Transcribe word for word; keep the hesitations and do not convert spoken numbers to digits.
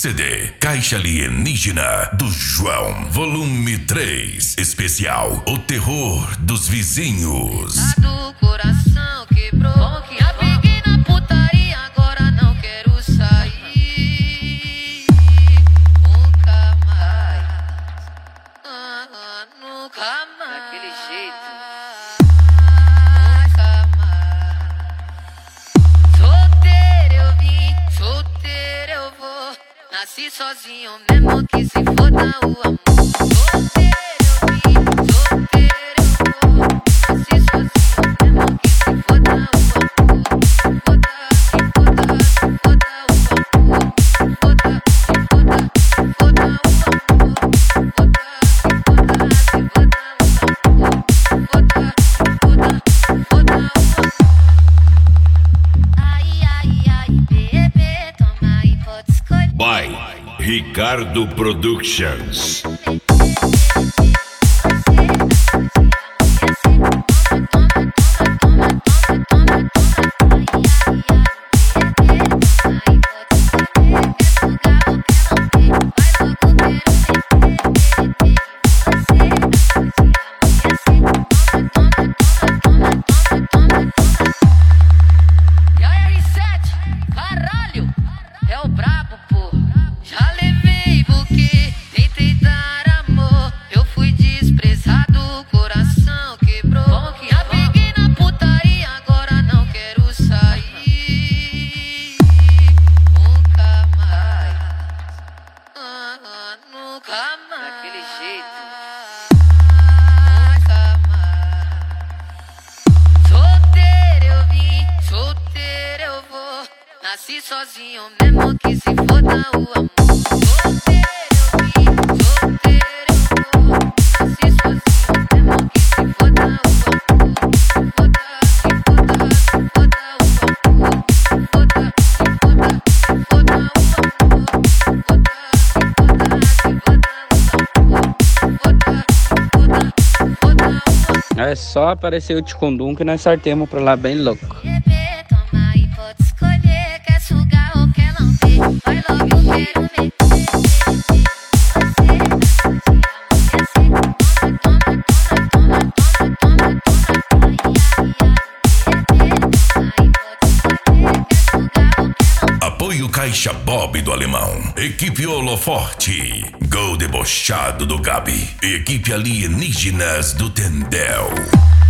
C D Caixa Alienígena do João, volume três, especial O Terror dos Vizinhos. Do coração quebrou, já peguei na putaria, agora não quero sair. Nunca mais, ah, ah, nunca mais. Daquele jeito, nunca mais. Solteiro eu vim, solteiro eu vou. Nasci sozinho mesmo que se foda o amor. By Ricardo Productions. Daquele jeito, nunca mais. Solteiro eu vim, solteiro eu vou. Nasci sozinho mesmo que se foda o amor. Solteiro eu vim, solteiro eu vou. Nasci sozinho mesmo que se foda o amor. Foda, se foda, se foda o amor. Foda, se foda, se foda o amor. É só aparecer o Ticundum que nós sortemos pra lá bem louco. Beber, toma e pode escolher. Quer sugar ou quer lamber? Vai logo, eu quero meter. Apoio Caixa Bob do Alemão, Equipe Holoforte, Gol Debochado do Gabi, Equipe Alienígenas do Tendel.